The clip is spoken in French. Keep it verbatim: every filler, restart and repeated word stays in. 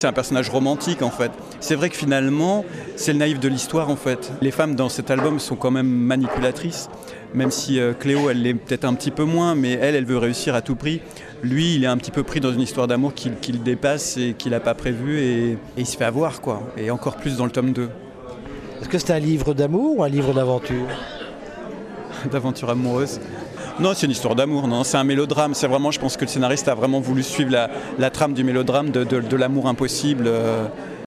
C'est un personnage romantique en fait. C'est vrai que finalement, c'est le naïf de l'histoire en fait. Les femmes dans cet album sont quand même manipulatrices, même si euh, Cléo, elle l'est peut-être un petit peu moins, mais elle, elle veut réussir à tout prix. Lui, il est un petit peu pris dans une histoire d'amour qu'il qu'il dépasse et qu'il n'a pas prévu et, et il se fait avoir quoi. Et encore plus dans le tome deux. Est-ce que c'est un livre d'amour ou un livre d'aventure? D'aventure amoureuse. Non, c'est une histoire d'amour, non, c'est un mélodrame. C'est vraiment, je pense que le scénariste a vraiment voulu suivre la, la trame du mélodrame, de, de, de l'amour impossible. Euh,